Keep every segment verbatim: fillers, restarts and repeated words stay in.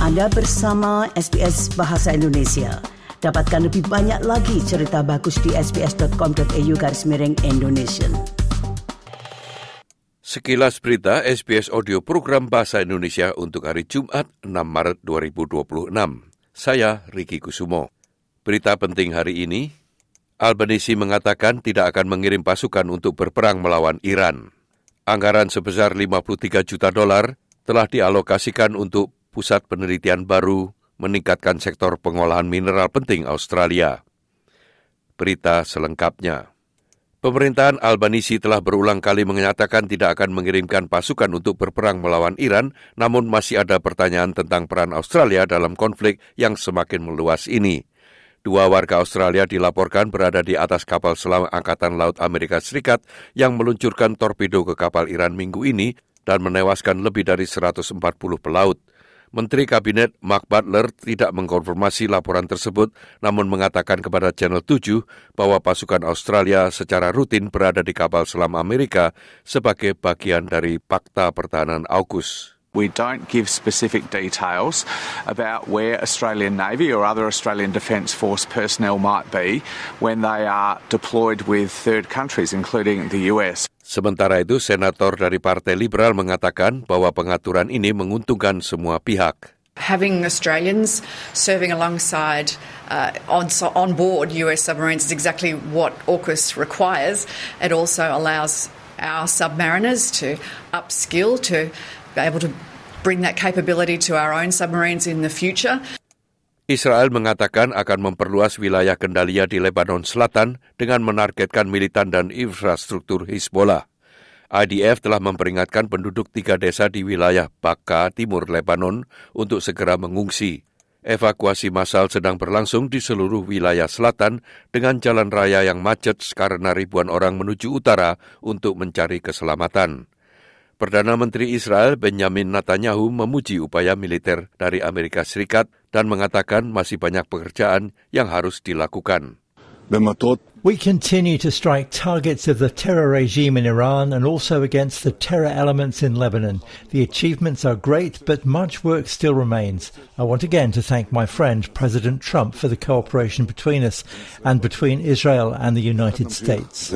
Anda bersama S B S Bahasa Indonesia. Dapatkan lebih banyak lagi cerita bagus di sbs.com.au garis miring Indonesia. Sekilas berita S B S Audio Program Bahasa Indonesia untuk hari Jumat enam Maret dua ribu dua puluh enam. Saya Riki Kusumo. Berita penting hari ini, Albanisi mengatakan tidak akan mengirim pasukan untuk berperang melawan Iran. Anggaran sebesar lima puluh tiga juta dolar telah dialokasikan untuk pusat penelitian baru meningkatkan sektor pengolahan mineral penting Australia. Berita selengkapnya. Pemerintahan Albanisi telah berulang kali menyatakan tidak akan mengirimkan pasukan untuk berperang melawan Iran, namun masih ada pertanyaan tentang peran Australia dalam konflik yang semakin meluas ini. Dua warga Australia dilaporkan berada di atas kapal selam Angkatan Laut Amerika Serikat yang meluncurkan torpedo ke kapal Iran minggu ini dan menewaskan lebih dari seratus empat puluh pelaut. Menteri Kabinet Mark Butler tidak mengkonfirmasi laporan tersebut, namun mengatakan kepada Channel tujuh bahwa pasukan Australia secara rutin berada di kapal selam Amerika sebagai bagian dari Pakta Pertahanan AUKUS. We don't give specific details about where Australian Navy or other Australian Defence Force personnel might be when they are deployed with third countries, including the U S. Sementara itu, Senator dari Partai Liberal mengatakan bahwa pengaturan ini menguntungkan semua pihak. Having Australians serving alongside uh, on, on board U S submarines is exactly what AUKUS requires. It also allows our submariners to upskill, to be able to bring that capability to our own submarines in the future. Israel mengatakan akan memperluas wilayah kendalinya di Lebanon Selatan dengan menargetkan militan dan infrastruktur Hizbollah. I D F telah memperingatkan penduduk tiga desa di wilayah Baka, Timur Lebanon untuk segera mengungsi. Evakuasi massal sedang berlangsung di seluruh wilayah selatan dengan jalan raya yang macet karena ribuan orang menuju utara untuk mencari keselamatan. Perdana Menteri Israel Benjamin Netanyahu memuji upaya militer dari Amerika Serikat dan mengatakan masih banyak pekerjaan yang harus dilakukan. We continue to strike targets of the terror regime in Iran and also against the terror elements in Lebanon. The achievements are great, but much work still remains. I want again to thank my friend President Trump for the cooperation between us and between Israel and the United States.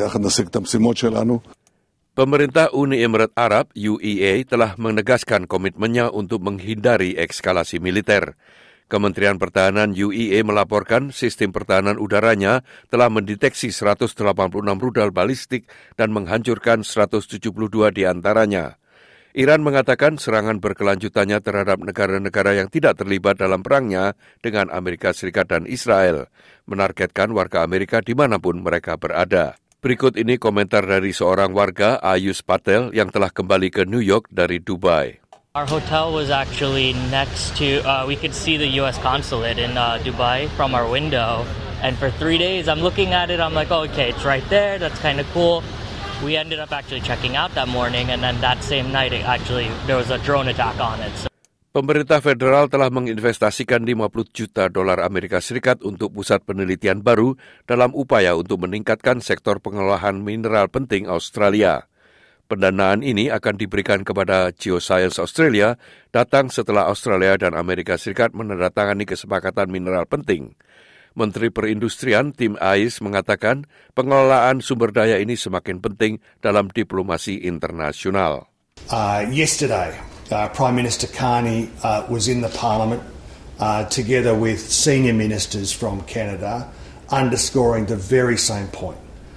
Pemerintah Uni Emirat Arab U A E telah menegaskan komitmennya untuk menghindari eskalasi militer. Kementerian Pertahanan U A E melaporkan sistem pertahanan udaranya telah mendeteksi seratus delapan puluh enam rudal balistik dan menghancurkan seratus tujuh puluh dua di antaranya. Iran mengatakan serangan berkelanjutannya terhadap negara-negara yang tidak terlibat dalam perangnya dengan Amerika Serikat dan Israel, menargetkan warga Amerika dimanapun mereka berada. Berikut ini komentar dari seorang warga, Ayus Patel, yang telah kembali ke New York dari Dubai. Our hotel was actually next to, uh, we could see the U S consulate in uh, Dubai from our window. And for three days, I'm looking at it, I'm like, oh, okay, it's right there, that's kind of cool. We ended up actually checking out that morning, and then that same night, it actually, there was a drone attack on it. So Pemerintah federal telah menginvestasikan lima puluh juta dolar Amerika Serikat untuk pusat penelitian baru dalam upaya untuk meningkatkan sektor pengolahan mineral penting Australia. Pendanaan ini akan diberikan kepada Geoscience Australia datang setelah Australia dan Amerika Serikat menandatangani kesepakatan mineral penting. Menteri Perindustrian Tim Ais mengatakan pengelolaan sumber daya ini semakin penting dalam diplomasi internasional. Uh, yesterday, Uh, Prime Minister Carney uh, was in the Parliament uh, together with senior ministers from Canada, underscoring the very same point.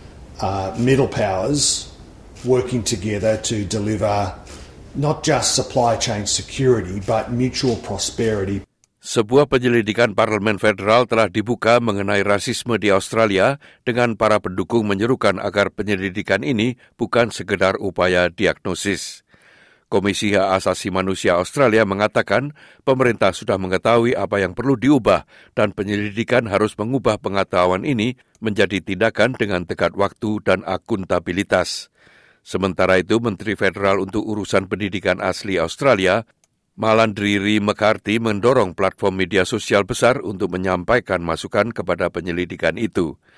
Uh, middle powers working together to deliver not just supply chain security, but mutual prosperity. Sebuah penyelidikan Parlemen Federal telah dibuka mengenai rasisme di Australia dengan para pendukung menyerukan agar penyelidikan ini bukan sekedar upaya diagnosis. Komisi Hak Asasi Manusia Australia mengatakan pemerintah sudah mengetahui apa yang perlu diubah dan penyelidikan harus mengubah pengetahuan ini menjadi tindakan dengan tepat waktu dan akuntabilitas. Sementara itu, Menteri Federal untuk Urusan Pendidikan Asli Australia, Malandriri McCarthy, mendorong platform media sosial besar untuk menyampaikan masukan kepada penyelidikan itu.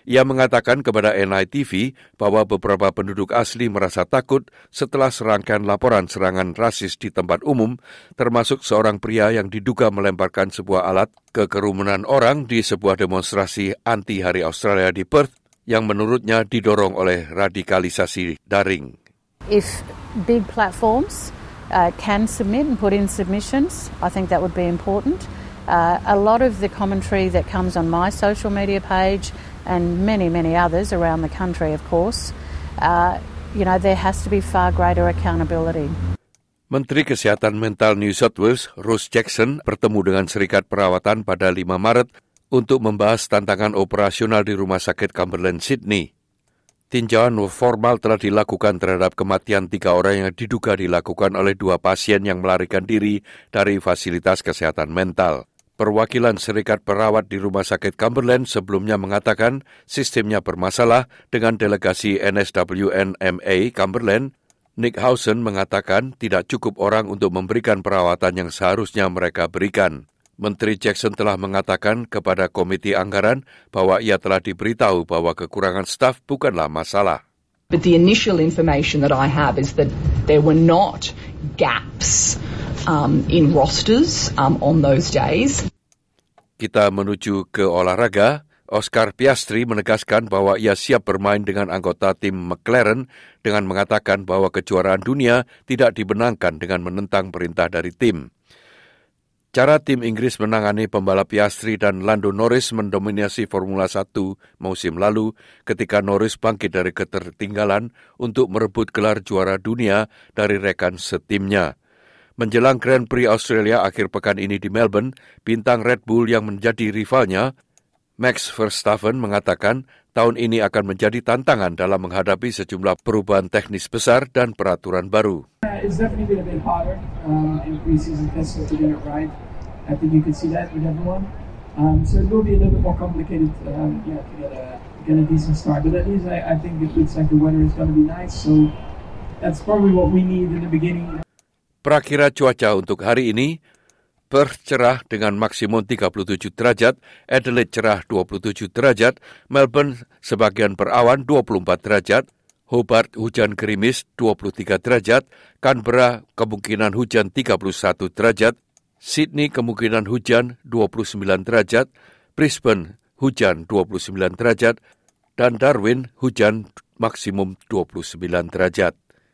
Ia mengatakan kepada N I T V bahwa beberapa penduduk asli merasa takut setelah serangkaian laporan serangan rasis di tempat umum, termasuk seorang pria yang diduga melemparkan sebuah alat ke kerumunan orang di sebuah demonstrasi anti Hari Australia di Perth yang menurutnya didorong oleh radikalisasi daring. If big platforms uh, can submit and put in submissions, I think that would be important. Uh, a lot of the commentary that comes on my social media page and many, many others around the country, of course, uh, you know, there has to be far greater accountability. Menteri Kesehatan Mental New South Wales, Rose Jackson, bertemu dengan Serikat Perawatan pada lima Maret untuk membahas tantangan operasional di Rumah Sakit Cumberland, Sydney. Tinjauan formal telah dilakukan terhadap kematian tiga orang yang diduga dilakukan oleh dua pasien yang melarikan diri dari fasilitas kesehatan mental. Perwakilan Serikat Perawat di Rumah Sakit Cumberland sebelumnya mengatakan sistemnya bermasalah dengan delegasi N S W N M A Cumberland. Nick Hausen mengatakan tidak cukup orang untuk memberikan perawatan yang seharusnya mereka berikan. Menteri Jackson telah mengatakan kepada Komiti Anggaran bahwa ia telah diberitahu bahwa kekurangan staf bukanlah masalah. But the initial information that I have is that there were not gaps um, in rosters um, on those days. Kita menuju ke olahraga. Oscar Piastri menegaskan bahwa ia siap bermain dengan anggota tim McLaren dengan mengatakan bahwa kejuaraan dunia tidak dibenangkan dengan menentang perintah dari tim. Cara tim Inggris menangani pembalap Piastri dan Lando Norris mendominasi Formula satu musim lalu ketika Norris bangkit dari ketertinggalan untuk merebut gelar juara dunia dari rekan setimnya. Menjelang Grand Prix Australia akhir pekan ini di Melbourne, bintang Red Bull yang menjadi rivalnya, Max Verstappen, mengatakan tahun ini akan menjadi tantangan dalam menghadapi sejumlah perubahan teknis besar dan peraturan baru. Uh, it's definitely been a bit harder um, in pre-season tests to get it right. I think you can see that with everyone. Um, so it will be a little bit more complicated um, yeah, to get a, get a decent start. But at least I, I think it looks like the weather is going to be nice. So that's probably what we need in the beginning. Prakira cuaca untuk hari ini, Perth cerah dengan maksimum tiga puluh tujuh derajat, Adelaide cerah dua puluh tujuh derajat, Melbourne sebagian berawan dua puluh empat derajat, Hobart hujan gerimis dua puluh tiga derajat, Canberra kemungkinan hujan tiga puluh satu derajat, Sydney kemungkinan hujan dua puluh sembilan derajat, Brisbane hujan dua puluh sembilan derajat, dan Darwin hujan maksimum dua puluh sembilan derajat.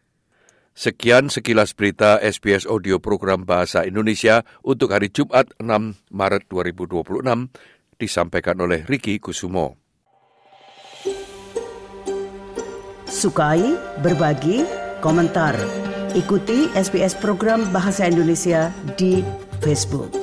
Sekian sekilas berita S B S Audio Program Bahasa Indonesia untuk hari Jumat enam Maret dua ribu dua puluh enam disampaikan oleh Ricky Kusumo. Sukai, berbagi, komentar. Ikuti S B S Program Bahasa Indonesia di Facebook.